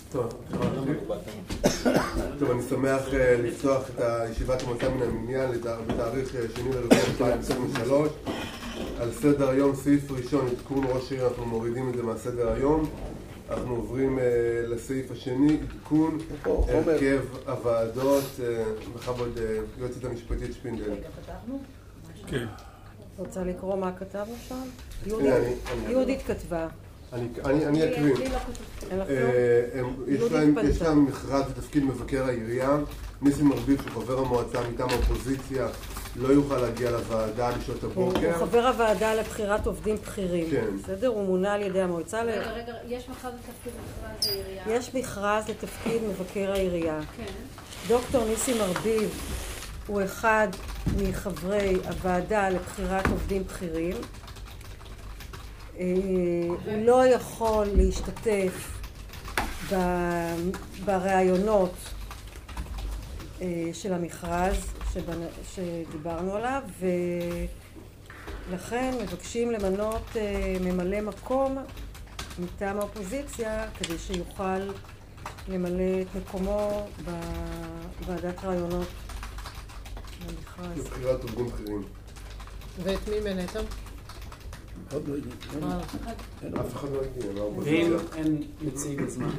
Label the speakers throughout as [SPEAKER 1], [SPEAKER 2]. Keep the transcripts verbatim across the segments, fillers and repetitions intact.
[SPEAKER 1] טוב, אני שמח לפתוח את הישיבת המועצה מן המניין בתאריך שני לרביעי אלפיים עשרים ושלוש. על סדר היום סעיף ראשון, עדכון ראש העיר, אנחנו מורידים את זה מהסדר היום. אנחנו עוברים לסעיף השני, עדכון הרכב הוועדות. בכבוד יועצת המשפטית שפינדל.
[SPEAKER 2] רגע, כתבנו?
[SPEAKER 3] כן.
[SPEAKER 2] רוצה לקרוא מה כתבנו שם? יהודית כתבה.
[SPEAKER 1] אני אקריא. יש להם מכרז לתפקיד מבקר העירייה. ניסים ארביב, שהוא חבר המועצה מטעם האופוזיציה, לא יוכל להגיע לוועדה בשעות הבוקר.
[SPEAKER 2] הוא חבר הוועדה לבחירת עובדים בכירים.
[SPEAKER 1] כן.
[SPEAKER 2] בסדר? הוא מונה על ידי המועצה.
[SPEAKER 4] רגע, רגע, יש מכרז לתפקיד מכרז העירייה?
[SPEAKER 2] יש מכרז לתפקיד מבקר העירייה.
[SPEAKER 4] כן.
[SPEAKER 2] דוקטור ניסים ארביב הוא אחד מחברי הוועדה לבחירת עובדים בכירים. הוא לא יכול להשתתף ברעיונות של המכרז שדיברנו עליו, ולכן מבקשים למנות ממלא מקום מטעם האופוזיציה כדי שיוכל למלא את מקומו בוועדת רעיונות למכרז.
[SPEAKER 1] לבחירת עובדים בכירים.
[SPEAKER 5] ואת מי מנתם?
[SPEAKER 1] אף אחד לא הגיע, לא
[SPEAKER 6] ואם אין נציג הזמן?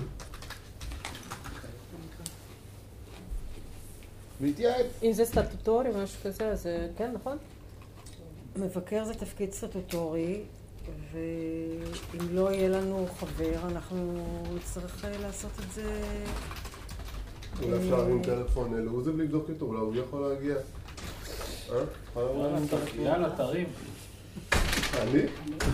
[SPEAKER 1] מתייעץ.
[SPEAKER 5] אם זה סטטוטורי, משהו כזה, אז כן, נכון?
[SPEAKER 2] מבקר זה תפקיד סטטוטורי, ואם לא יהיה לנו חבר, אנחנו נצטרך לעשות את זה...
[SPEAKER 1] אולי אפשר להרים טלפון לעוזי ולבדוק איתו, אולי הוא יכול להגיע. אה?
[SPEAKER 6] יאללה, תרים.
[SPEAKER 1] אני?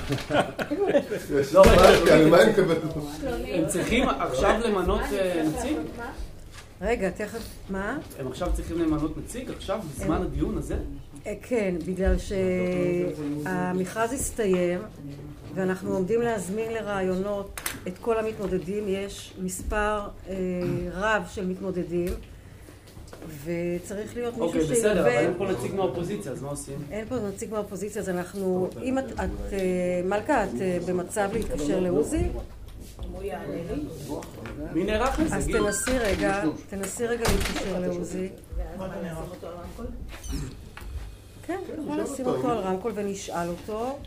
[SPEAKER 6] לא,
[SPEAKER 1] הם
[SPEAKER 6] צריכים עכשיו למנות נציג?
[SPEAKER 2] רגע, תכף, מה?
[SPEAKER 6] הם עכשיו צריכים למנות נציג? עכשיו, בזמן הדיון הזה?
[SPEAKER 2] כן, בגלל שהמכרז הסתיים ואנחנו עומדים להזמין לרעיונות את כל המתמודדים. יש מספר רב של מתמודדים וצריך להיות מישהו שילווה...
[SPEAKER 6] אוקיי, בסדר, אבל אין פה נציג מהאופוזיציה, אז מה עושים?
[SPEAKER 2] אין פה נציג מהאופוזיציה, אז אנחנו... אם את... מלכה, את במצב להתקשר לעוזי?
[SPEAKER 4] הוא יענה לי.
[SPEAKER 6] מי נערך לזה?
[SPEAKER 2] אז תנסי רגע, תנסי רגע להתקשר לעוזי.
[SPEAKER 4] ואז מה, נשים אותו על רמקול?
[SPEAKER 2] כן, יכול לשים אותו על רמקול ונשאל אותו.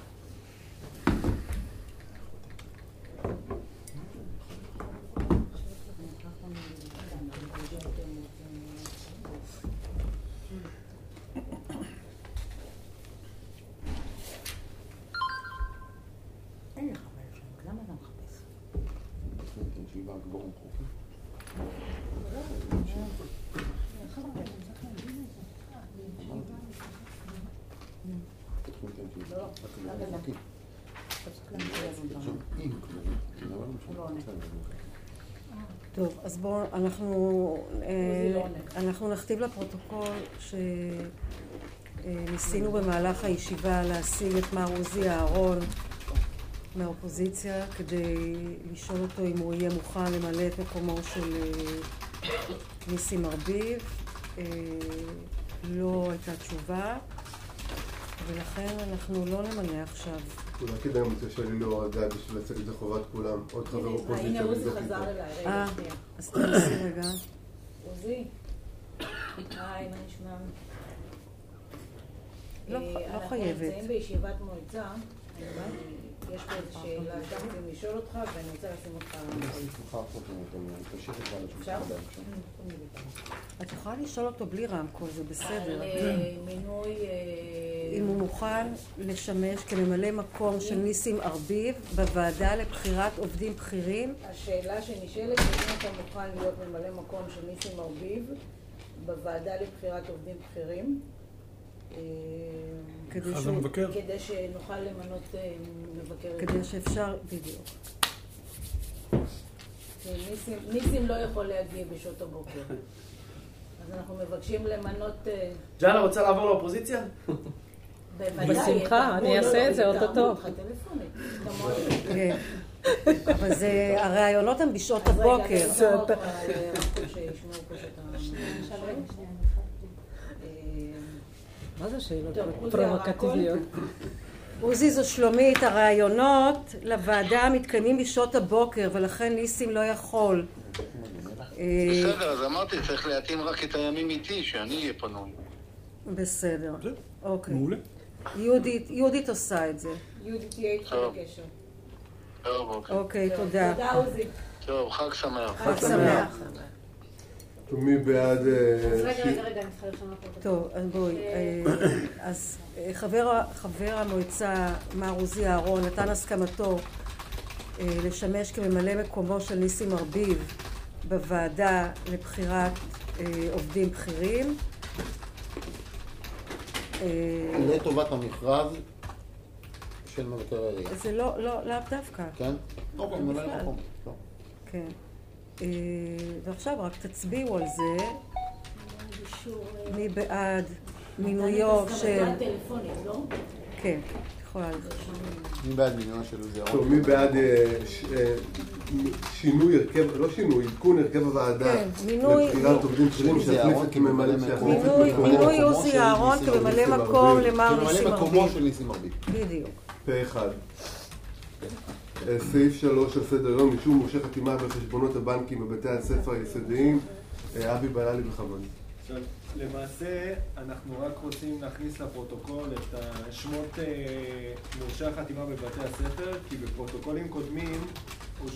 [SPEAKER 2] טוב, אז בואו, אנחנו, אנחנו נכתיב לפרוטוקול שניסינו במהלך הישיבה להשיג את מר עוזי אהרון מהאופוזיציה כדי לשאול אותו אם הוא יהיה מוכן למלא את מקומו של ניסים ארביב. לא הייתה תשובה, ולכן אנחנו לא נמנה עכשיו.
[SPEAKER 1] אולי כדאי מתקשר לי להורדה בשביל לצאת את זה חובת כולם. עוד חבר אופוזיציה.
[SPEAKER 4] הנה עוזי חזר אליי, רגע שנייה.
[SPEAKER 2] אז תנסי רגע.
[SPEAKER 4] עוזי, היי, מה נשמע?
[SPEAKER 2] לא חייבת.
[SPEAKER 4] אנחנו נמצאים בישיבת מועצה. יש פה איזו שאלה שרציתי לשאול אותך, ואני רוצה לשים אותך... אפשר?
[SPEAKER 2] את יכולה לשאול אותו בלי רמקול, זה בסדר.
[SPEAKER 4] על מינוי...
[SPEAKER 2] אם הוא מוכן לשמש כממלא מקום של ניסים ארביב בוועדה לבחירת עובדים בכירים.
[SPEAKER 4] השאלה שנשאלת, אם אתה מוכן להיות ממלא מקום של ניסים ארביב בוועדה לבחירת עובדים בכירים,
[SPEAKER 2] כדי
[SPEAKER 3] אז המבקר.
[SPEAKER 4] כדי שנוכל למנות מבקר.
[SPEAKER 2] כדי שאפשר, בדיוק.
[SPEAKER 4] ניסים לא יכול להגיע בשעות הבוקר. אז אנחנו מבקשים למנות...
[SPEAKER 6] ג'אנה, רוצה לעבור לאופוזיציה?
[SPEAKER 5] בשמחה, אני אעשה את זה אוטוטו.
[SPEAKER 2] כן. אבל זה, הרעיונות הן בשעות הבוקר.
[SPEAKER 5] מה זה שאלות פרובוקטיביות?
[SPEAKER 2] עוזי, זו שלומית, הרעיונות לוועדה מתקיימים בשעות הבוקר ולכן ניסים לא יכול.
[SPEAKER 3] בסדר, אז אמרתי, צריך להתאים רק את הימים איתי, שאני אהיה פנוי.
[SPEAKER 2] בסדר, אוקיי.
[SPEAKER 7] מעולה.
[SPEAKER 2] יהודית, יהודית עושה את זה.
[SPEAKER 4] יהודית תהיה איתך בקשר.
[SPEAKER 3] טוב, אוקיי.
[SPEAKER 2] אוקיי, תודה.
[SPEAKER 4] תודה עוזי.
[SPEAKER 3] טוב, חג שמח.
[SPEAKER 2] חג שמח.
[SPEAKER 1] מי בעד...
[SPEAKER 8] רגע, רגע, רגע, אני צריכה לשנות פה.
[SPEAKER 2] טוב, אז בואי. אז חבר המועצה, מר עוזי אהרון, נתן הסכמתו לשמש כממלא מקומו של ניסים ארביב בוועדה לבחירת עובדים בכירים.
[SPEAKER 9] לטובת המכרז של מבקר העירייה.
[SPEAKER 2] זה לא, לא, לאו דווקא.
[SPEAKER 9] כן? אוקיי, ממלא מקום.
[SPEAKER 2] כן. ועכשיו רק תצביעו על זה. מי בעד מינויו של... כן, יכולה לדעת.
[SPEAKER 9] מי בעד מינויו של עוזי אהרון?
[SPEAKER 1] טוב, מי בעד שינוי הרכב, לא שינוי, עדכון הרכב הוועדה לבחירת עובדים בכירים שיחליף את ממלא מקום.
[SPEAKER 2] מינוי עוזי אהרון כממלא מקום למר ניסים ארביב.
[SPEAKER 9] כממלא מקומו של ניסים ארביב.
[SPEAKER 2] בדיוק.
[SPEAKER 1] פה אחד. סעיף שלוש של סדר יום, אישור מורשי חתימה בחשבונות הבנקים בבתי הספר היסודיים. אבי בללי בכבוד.
[SPEAKER 10] למעשה אנחנו רק רוצים להכניס לפרוטוקול את שמות מורשי החתימה בבתי הספר, כי בפרוטוקולים קודמים... מה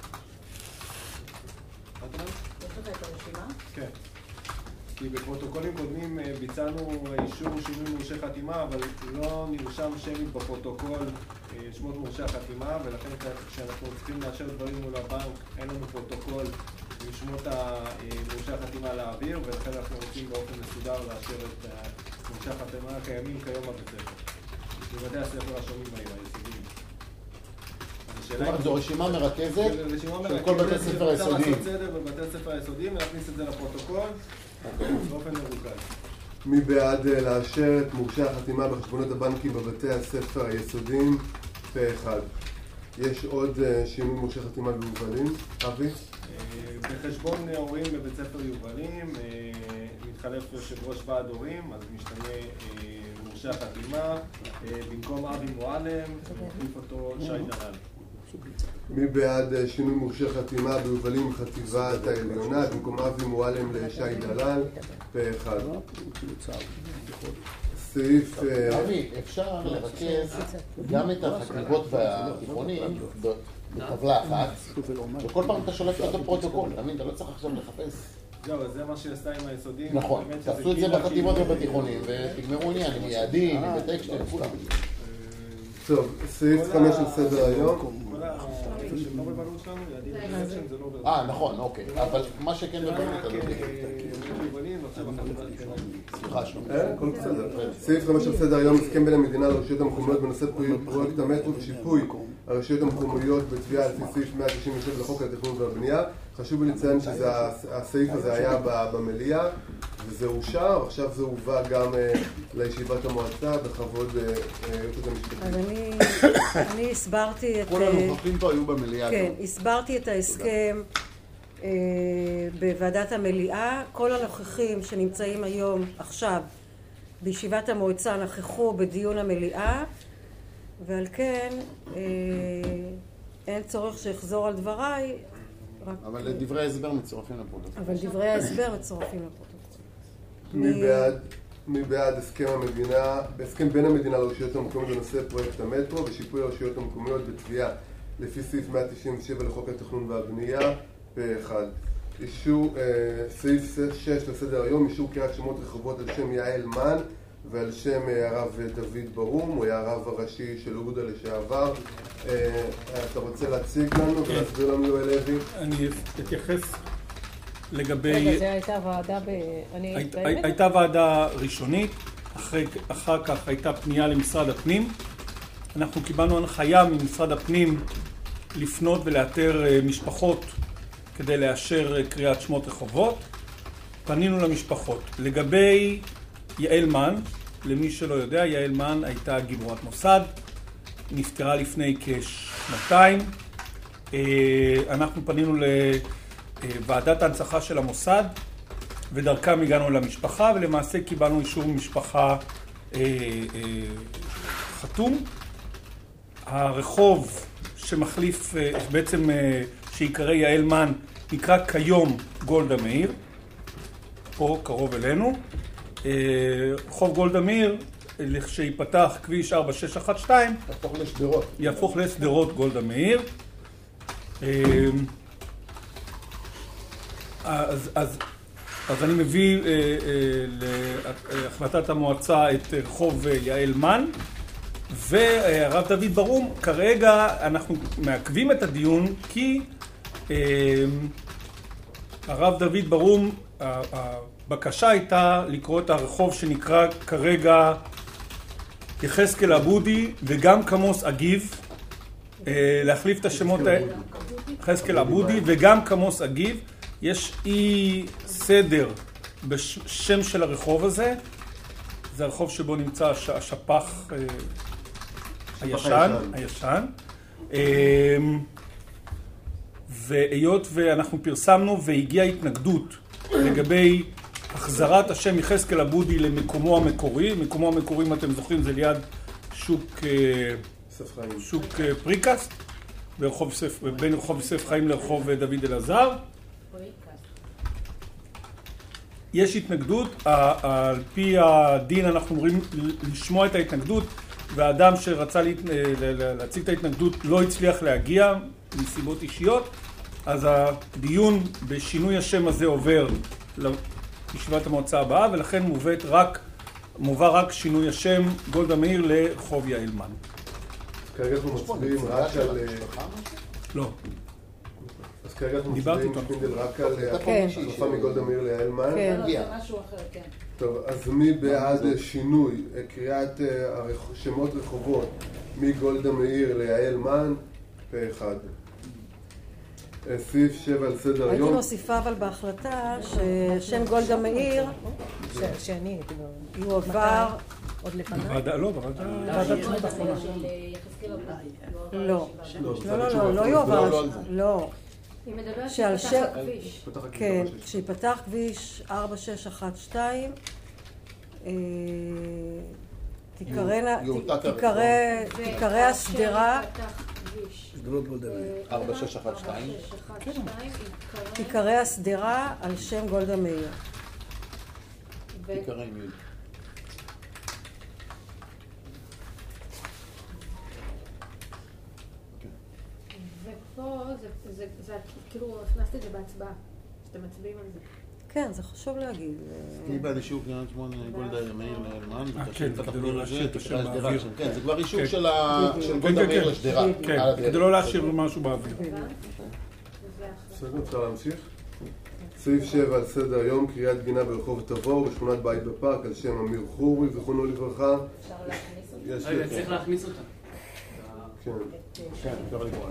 [SPEAKER 10] אתה אומר?
[SPEAKER 4] יש לך את הרשימה?
[SPEAKER 10] כן. כי בפרוטוקולים קודמים ביצענו אישור שינוי מורשי חתימה, אבל לא נרשם שמית בפרוטוקול שמות מורשי החתימה, ולכן כשאנחנו צריכים לאשר דברים מול הבנק, אין לנו פרוטוקול עם שמות מורשי החתימה להעביר, ולכן אנחנו רוצים באופן מסודר לאשר את מורשי החתימה הקיימים כיום בבית הספר. בבתי הספר השונים בהם, היסודיים.
[SPEAKER 9] זאת אומרת, זו רשימה מרכזת של כל בתי הספר היסודיים.
[SPEAKER 10] לעשות סדר בבתי הספר היסודיים ולהכניס את זה לפרוטוקול באופן מרוכז.
[SPEAKER 1] מי בעד לאשר את מורשי החתימה בחשבונות הבנקים בבתי הספר היסודיים? פה אחד. יש עוד שינוי מורשי חתימה ביובלים? אבי?
[SPEAKER 10] בחשבון הורים בבית ספר יובלים מתחלף יושב ראש ועד הורים, אז משתנה מורשי החתימה, במקום אבי מועלם, מחליף אותו שי דלל.
[SPEAKER 1] מי בעד שינוי מורשי חתימה ביובלים חטיבת העליונה, במקום אבי מועלם לשי דלל? פה אחד. סעיף...
[SPEAKER 9] אבי, אפשר לרכז גם את החטיבות והתיכונים בטבלה אחת, וכל פעם אתה שולף את הפרוטוקול, אתה לא צריך עכשיו לחפש.
[SPEAKER 10] זהו, זה מה שעשתה עם היסודים.
[SPEAKER 9] נכון, תעשו את זה בחטיבות ובתיכונים, ותגמרו עניין, עם יעדים, עם בטקסטים, כולם.
[SPEAKER 1] טוב, סעיף חמש של סדר היום.
[SPEAKER 10] לא בבעלות שלנו, יעדים ובטקסטים זה לא בבעלות.
[SPEAKER 9] אה, נכון, אוקיי, אבל מה שכן בבעלות, אתה יודע. סליחה, שלום.
[SPEAKER 1] הכל בסדר. סעיף חמש של סדר היום, הסכם בין המדינה לרשויות המקומיות בנושא פרויקט המטרו ושיפוי הרשויות המקומיות בתביעה לפי סעיף מאה תשעים ושבע לחוק התכנון והבנייה. חשוב לי לציין שהסעיף הזה היה במליאה וזה אושר, עכשיו זה הובא גם לישיבת המועצה בכבוד היועצת המשפטית.
[SPEAKER 2] אז אני הסברתי את...
[SPEAKER 9] כל הנוכחים פה היו במליאה.
[SPEAKER 2] כן, הסברתי את ההסכם בוועדת המליאה. כל הנוכחים שנמצאים היום, עכשיו, בישיבת המועצה נכחו בדיון המליאה, ועל כן אין צורך שיחזור על דבריי.
[SPEAKER 9] אבל דברי ההסבר מצורפים לפרוטוקול.
[SPEAKER 2] אבל דברי ההסבר מצורפים לפרוטוקול.
[SPEAKER 1] מי בעד, מי בעד הסכם המדינה, הסכם בין המדינה לרשויות המקומיות בנושא פרויקט המטרו ושיפוי הרשויות המקומיות בתביעה לפי סעיף מאה תשעים ושבע לחוק התכנון והבנייה? פה אחד. אישור, אה, סעיף שש לסדר היום, אישור קריאת שמות רחובות על שם יעל מן ועל שם הרב דוד ברום, הוא היה הרב הראשי של אוגדה לשעבר. אה, אתה רוצה להציג לנו ולהסביר לנו יואל לוי?
[SPEAKER 7] אני אתייחס לגבי...
[SPEAKER 5] רגע, זה הייתה ועדה ב...
[SPEAKER 7] הייתה ועדה ראשונית, אחר כך הייתה פנייה למשרד הפנים. אנחנו קיבלנו הנחיה ממשרד הפנים לפנות ולאתר משפחות כדי לאשר קריאת שמות רחובות. פנינו למשפחות. לגבי יעל מן, למי שלא יודע, יעל מן הייתה גיבורת מוסד, נפטרה לפני כשנתיים. אנחנו פנינו לוועדת ההנצחה של המוסד, ודרכם הגענו למשפחה, ולמעשה קיבלנו אישור משפחה חתום, הרחוב שמחליף, בעצם שיקרא יעל מן, נקרא כיום גולדה מאיר, פה קרוב אלינו. רחוב גולדה מאיר, כשיפתח כביש ארבע שש אחת שתיים,
[SPEAKER 9] יהפוך לשדרות.
[SPEAKER 7] יהפוך לשדרות גולדה מאיר. אז, אז, אז אני מביא אה, אה, להחלטת המועצה את רחוב יעל מן, והרב דוד ברום, כרגע אנחנו מעכבים את הדיון כי אה, הרב דוד ברום, הבקשה הייתה לקרוא את הרחוב שנקרא כרגע יחזקאל עבודי וגם קמוס אגיב, אה, להחליף את השמות האלה, יחזקאל עבודי וגם קמוס אגיב. יש אי סדר בשם של הרחוב הזה, זה הרחוב שבו נמצא השפח הישן, הישן. והיות ואנחנו פרסמנו והגיעה התנגדות לגבי החזרת השם יחזקאל עבודי למקומו המקורי, מקומו המקורי, אם אתם זוכרים, זה ליד שוק, שוק פריקסט, בין רחוב יוסף חיים לרחוב דוד אלעזר. יש התנגדות, על פי הדין אנחנו אמורים לשמוע את ההתנגדות, והאדם שרצה להציג את ההתנגדות לא הצליח להגיע מסיבות אישיות, אז הדיון בשינוי השם הזה עובר לישיבת המועצה הבאה, ולכן מובאת רק, מובא רק שינוי השם גולדה מאיר לרחוב יעל מן.
[SPEAKER 1] כרגע אנחנו מצביעים רק על...
[SPEAKER 7] לא.
[SPEAKER 1] אז כרגע אנחנו מצביעים שפינדל רק על החלפה מגולדה מאיר ליעל מן?
[SPEAKER 4] כן, זה משהו אחר, כן.
[SPEAKER 1] טוב, אז מי בעד שינוי, קריאת שמות רחובות מגולדה מאיר ליעל מן? פה אחד. סעיף שבע על סדר
[SPEAKER 2] הייתי
[SPEAKER 1] היום.
[SPEAKER 2] מוסיפה אבל בהחלטה ששם גולדה מאיר
[SPEAKER 5] שאני
[SPEAKER 2] יועבר...
[SPEAKER 5] עוד לפניי?
[SPEAKER 7] לא, בוועדה...
[SPEAKER 2] לא, לא, לא, לא יועבר, לא.
[SPEAKER 8] היא מדברת
[SPEAKER 2] שעל
[SPEAKER 8] שפתח
[SPEAKER 2] שם...
[SPEAKER 8] הכביש.
[SPEAKER 2] כן, שיפתח כביש ארבע שש אחת שתיים, תיקרא השדרה,
[SPEAKER 9] ארבע שש אחת שתיים,
[SPEAKER 2] תיקרא השדרה על שם גולדה מאיר.
[SPEAKER 9] תיקרא עם י'.
[SPEAKER 8] ופה זה, זה, כאילו, הכנסתי את זה בהצבעה, שאתם מצביעים על זה.
[SPEAKER 2] כן, זה חשוב להגיד.
[SPEAKER 9] אני בעד אישור קריאת שמונה גולדה מאיר ליעל מן,
[SPEAKER 7] כן, כדי לא להשאיר את השם באוויר.
[SPEAKER 9] כן, זה כבר אישור של גולדה מאיר לשדרה.
[SPEAKER 7] כן, כדי לא להשאיר משהו באוויר.
[SPEAKER 1] בסדר, אפשר להמשיך? סעיף שבע על סדר היום, קריאת גינה ברחוב תבור, בשכונת בית בפארק, על שם אמיר חורי, זכרונו לברכה.
[SPEAKER 4] אפשר להכניס אותה?
[SPEAKER 6] רגע, צריך להכניס אותה.
[SPEAKER 1] כן.
[SPEAKER 9] כן, אפשר לקרוא לה.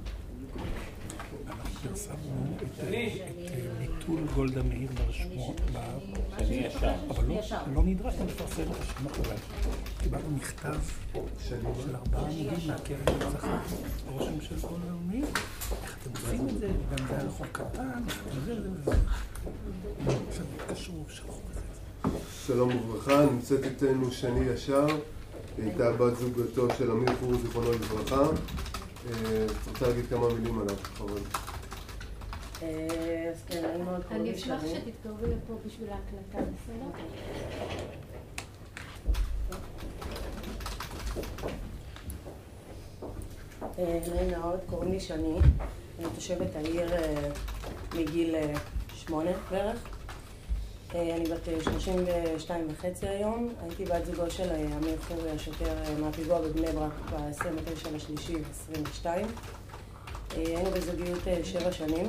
[SPEAKER 7] פרסמנו את ביטול גולדה מאיר ברשמות, אבל לא נדרשנו לפרסם את השמות אולי. קיבלנו מכתב של ארבעה עמודים מהקרן להנצחה רושם של גולדה מאיר. איך אתם עושים את זה? גם זה היה רחוב קטן, זה זה וזה. עכשיו התקשרו, שלחו בזה.
[SPEAKER 1] שלום וברכה, נמצאת איתנו שני ישר, הייתה בת זוגתו של אמיר חורי, זכרונו לברכה. רוצה להגיד כמה מילים עליו, חבל.
[SPEAKER 2] אז כן, אני מאוד קוראים
[SPEAKER 8] אני אשמח שתתקרבו לפה בשביל ההקלטה, בסדר?
[SPEAKER 11] נעים מאוד, קוראים לי שני, אני תושבת העיר מגיל שמונה בערך. אני בת שלושים ושתיים וחצי היום, הייתי בת זוגו של אמיר חורי, השוטר מהפיגוע בבני ברק ב-עשרים ותשעה לשלישי עשרים ושתיים. היינו בזוגיות שבע שנים.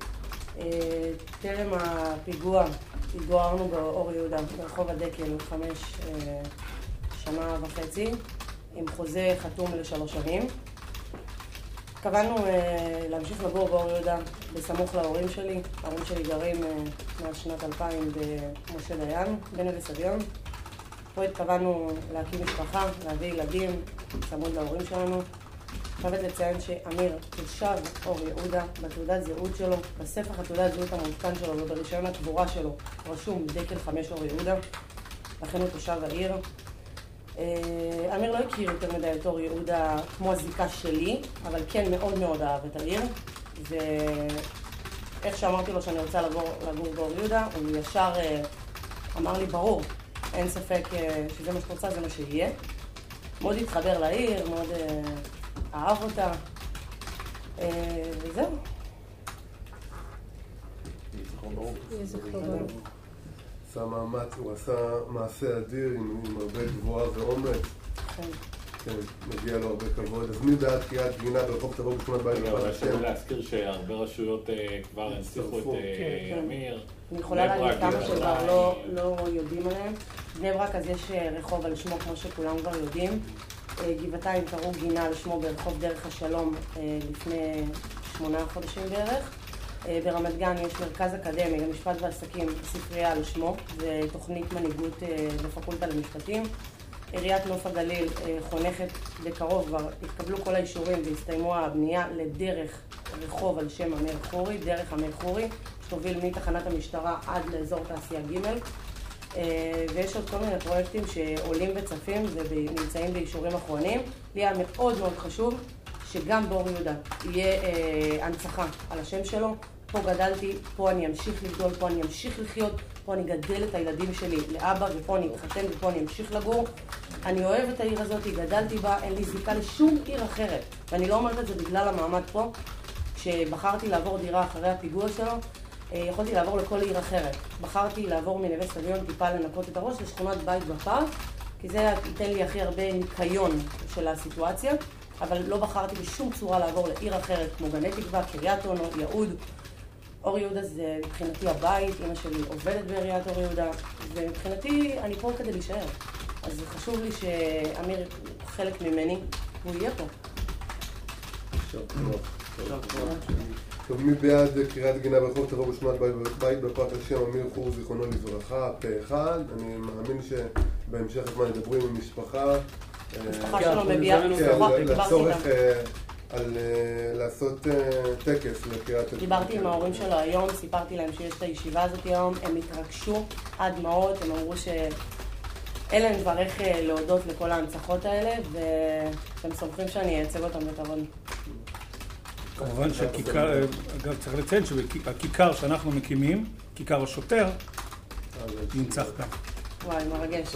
[SPEAKER 11] טרם הפיגוע התגוררנו באור יהודה, ברחוב הדקל, חמש שנה וחצי, עם חוזה חתום לשלוש שנים. קבענו להמשיך לגור באור יהודה בסמוך להורים שלי. ההורים שלי גרים מאז שנת אלפיים במשה דיין, בנווה סביון. פה התכוונו להקים משפחה, להביא ילדים, צמוד להורים שלנו. חייבת לציין שאמיר תושב אור יהודה, בתעודת זהות שלו, בספח התעודת זהות המעודכן שלו וברישיון הקבורה שלו רשום דקל חמש אור יהודה, לכן הוא תושב העיר. אמיר לא הכיר יותר מדי את אור יהודה כמו הזיקה שלי, אבל כן מאוד מאוד אהב את העיר. ואיך שאמרתי לו שאני רוצה לגור באור יהודה, הוא ישר אמר לי ברור, אין ספק שזה מה שרוצה, זה מה שיהיה. מאוד התחבר לעיר, מאוד אהב אותה, וזהו.
[SPEAKER 1] עשה מאמץ, הוא עשה מעשה אדיר עם הרבה גבוהה ואומץ. כן, מגיע לו הרבה כבוד. אז מי בעד קריאת גינה ברחוב תבור בשכונת בית בפת השם?
[SPEAKER 12] אני רוצה להזכיר שהרבה רשויות כבר הנציחו את אמיר.
[SPEAKER 11] אני יכולה להגיד כמה שכבר לא יודעים עליהם. בני ברק אז יש רחוב על שמו כמו שכולם כבר יודעים. גבעתיים קראו גינה על שמו ברחוב דרך השלום לפני שמונה חודשים בערך. ברמת גן יש מרכז אקדמי למשפט ועסקים, ספרייה על שמו, זה תוכנית מנהיגות בפקולטה למשפטים. עיריית נוף הגליל חונכת בקרוב, כבר התקבלו כל האישורים והסתיימו הבנייה לדרך רחוב על שם אמיר חורי, דרך אמיר חורי, שתוביל מתחנת המשטרה עד לאזור תעשייה ג'. ויש עוד כל מיני פרויקטים שעולים וצפים ונמצאים באישורים אחרונים. לי היה מאוד מאוד חשוב שגם באור יהודה יהיה אה, הנצחה על השם שלו. פה גדלתי, פה אני אמשיך לגדול, פה אני אמשיך לחיות, פה אני גדל את הילדים שלי לאבא, ופה אני אתחתן ופה אני אמשיך לגור. אני אוהב את העיר הזאת, גדלתי בה, אין לי זיקה לשום עיר אחרת. ואני לא אומרת את זה בגלל המעמד פה. כשבחרתי לעבור דירה אחרי הפיגוע שלו, אה, יכולתי לעבור לכל עיר אחרת. בחרתי לעבור מנווה סביון טיפה לנקות את הראש לשכונת בית בפארק, כי זה ייתן לי הכי הרבה ניקיון של הסיטואציה. אבל לא בחרתי בשום צורה לעבור לעיר אחרת, כמו גני תקווה, קריית אונו, יהוד. אור יהודה זה מבחינתי הבית, אמא שלי עובדת בעיריית אור יהודה, ומבחינתי אני פה כדי להישאר. אז חשוב לי שאמיר חלק ממני, והוא יהיה פה.
[SPEAKER 1] טוב, מי בעד קריאת גינה ברחוב תבור בשכונת בית בפת השם אמיר חורי זיכרונו לברכה, פה אחד. אני מאמין שבהמשך הזמן ידברו עם משפחה.
[SPEAKER 11] המשפחה שלו מביאה משפחה,
[SPEAKER 1] לצורך על לעשות טקס לקריאת...
[SPEAKER 11] דיברתי עם ההורים שלו היום, סיפרתי להם שיש את הישיבה הזאת היום, הם התרגשו עד דמעות, הם אמרו שאין להם כבר איך להודות לכל ההנצחות האלה, והם סומכים שאני אייצג אותם בתרון.
[SPEAKER 7] כמובן שהכיכר, אגב צריך לציין שהכיכר שאנחנו מקימים, כיכר השוטר, נמצא כאן.
[SPEAKER 11] וואי, מרגש.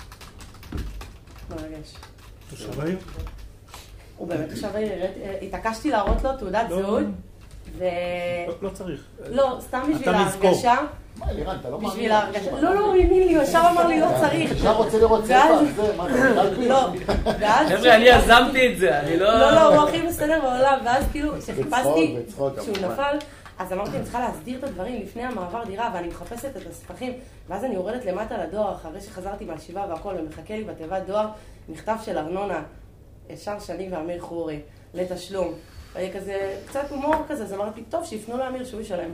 [SPEAKER 11] מרגש.
[SPEAKER 7] תושב העיר?
[SPEAKER 11] הוא באמת תושב העיר, התעקשתי להראות לו תעודת זהות ו...
[SPEAKER 7] לא צריך.
[SPEAKER 11] לא, סתם בשביל ההרגשה.
[SPEAKER 9] מה, לירן, אתה לא מאמין?
[SPEAKER 11] בשביל ההרגשה. לא, לא, הוא האמין לי, הוא ישר אמר לי, לא צריך.
[SPEAKER 9] עכשיו רוצה לראות צבע, זה, מה, אתה
[SPEAKER 11] לא, ואז...
[SPEAKER 6] חבר'ה, אני יזמתי את זה, אני לא...
[SPEAKER 11] לא, לא, הוא הכי מסתדר בעולם, ואז כאילו, כשחיפשתי שהוא נפל, אז אמרתי, אני צריכה להסדיר את הדברים לפני המעבר דירה, ואני מחפשת את הספחים, ואז אני יורדת למטה לדואר, אחרי שחזרתי מהשבעה והכל, ומחכה לי בתיבת דואר, מכתב של ארנונה, ישר שני ואמיר חורי, לתשלום. היה כזה, קצת הומור כזה, אז אמרתי, טוב, שיפנו לאמיר שהוא ישלם.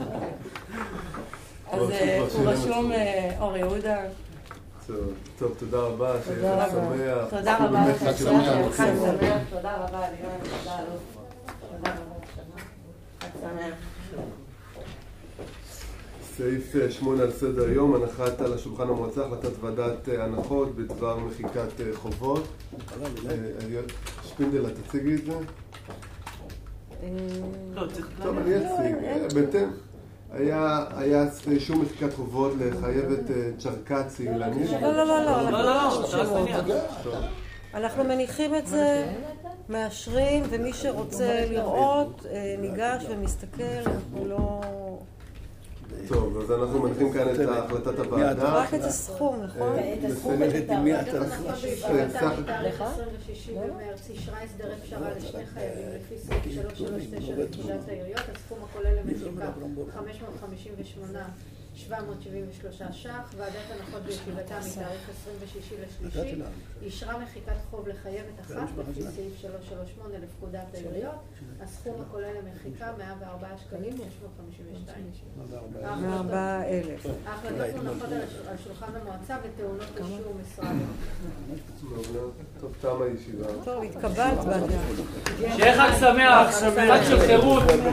[SPEAKER 11] אז הוא רשום אור יהודה.
[SPEAKER 1] טוב, תודה רבה, שיהיה חג שמח.
[SPEAKER 11] תודה רבה, חג שמח. חג שמח, תודה רבה, לירן, תודה אלוף. תודה רבה. חג שמח.
[SPEAKER 1] סעיף שמונה על סדר היום, הנחת על השולחן המועצה, החלטת ועדת הנחות בדבר מחיקת חובות. שפינדלה, תציגי את זה? טוב, אני אציג. בינתיים, היה שום מחיקת חובות לחייב את צ'רקצי אילנית.
[SPEAKER 2] לא, לא, לא, לא.
[SPEAKER 6] לא, לא,
[SPEAKER 2] אנחנו מניחים את זה, מאשרים, ומי שרוצה לראות, ניגש ומסתכל, אנחנו לא...
[SPEAKER 1] טוב, אז אנחנו מניחים כאן את החלטת הוועדה.
[SPEAKER 2] רק את הסכום, נכון?
[SPEAKER 4] את הסכום ואת התאריך.
[SPEAKER 8] עשרים ושישה במרץ אישרה הסדרי פשרה לשני חייבים לפי סעיף שלוש שלוש תשע לפקודת העיריות. הסכום הכולל למחיקה חמש מאות חמישים ושמונה אלף שבע מאות שבעים ושלושה ש"ח. ועדת הנחות בישיבתה מתאריך עשרים ושישה לשלישי אישרה מחיקת חוב לחייבת אחת לפי סעיף שלוש שלוש שמונה לפקודת העיריות. הסכום הכולל למחיקה מאה וארבעה שקלים ושש מאות חמישים ושתיים.
[SPEAKER 2] מאה וארבעה אלף.
[SPEAKER 8] ההחלטות מונחות על שולחן המועצה וטעונות אישור משרד.
[SPEAKER 1] טוב, תם הישיבה.
[SPEAKER 2] טוב, התקבלת בעדה.
[SPEAKER 6] שיהיה חג שמח, חג של חירות.